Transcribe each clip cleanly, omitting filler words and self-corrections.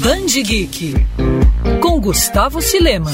Band Geek, com Gustavo Silema.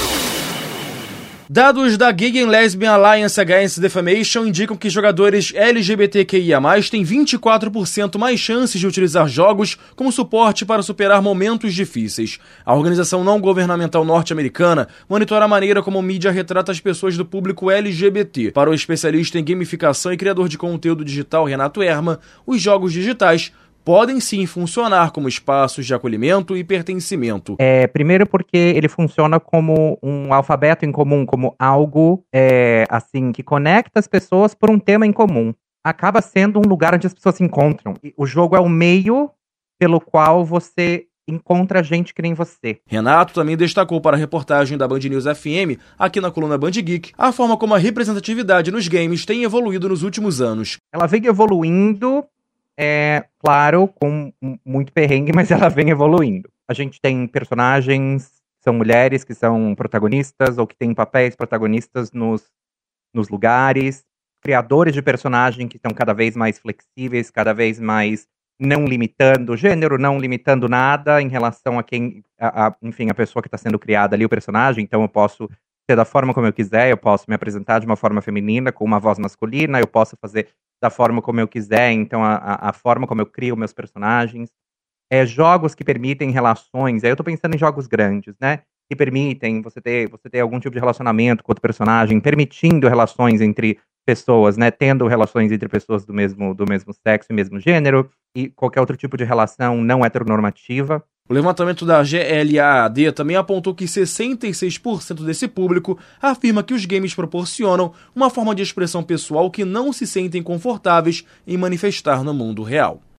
Dados da Gay and Lesbian Alliance Against Defamation indicam que jogadores LGBTQIA+, têm 24% mais chances de utilizar jogos como suporte para superar momentos difíceis. A organização não governamental norte-americana monitora a maneira como a mídia retrata as pessoas do público LGBT. Para o especialista em gamificação e criador de conteúdo digital Renato Erma, os jogos digitais podem sim funcionar como espaços de acolhimento e pertencimento. Primeiro porque ele funciona como um alfabeto em comum, como algo assim que conecta as pessoas por um tema em comum. Acaba sendo um lugar onde as pessoas se encontram. E o jogo é o meio pelo qual você encontra gente que nem você. Renato também destacou para a reportagem da Band News FM, aqui na coluna Band Geek, a forma como a representatividade nos games tem evoluído nos últimos anos. Ela vem evoluindo, claro, com muito perrengue, mas ela vem evoluindo. A gente tem personagens, são mulheres que são protagonistas, ou que têm papéis protagonistas nos lugares, criadores de personagem que estão cada vez mais flexíveis, cada vez mais não limitando o gênero, não limitando nada em relação a quem, enfim, a pessoa que está sendo criada ali, o personagem. Então eu posso ser da forma como eu quiser, eu posso me apresentar de uma forma feminina, com uma voz masculina, eu posso fazer da forma como eu quiser, então a forma como eu crio meus personagens. Jogos que permitem relações, aí eu tô pensando em jogos grandes, né, que permitem você ter algum tipo de relacionamento com outro personagem, permitindo relações entre pessoas, né, tendo relações entre pessoas do mesmo sexo e mesmo gênero, e qualquer outro tipo de relação não heteronormativa. O levantamento da GLAAD também apontou que 66% desse público afirma que os games proporcionam uma forma de expressão pessoal que não se sentem confortáveis em manifestar no mundo real.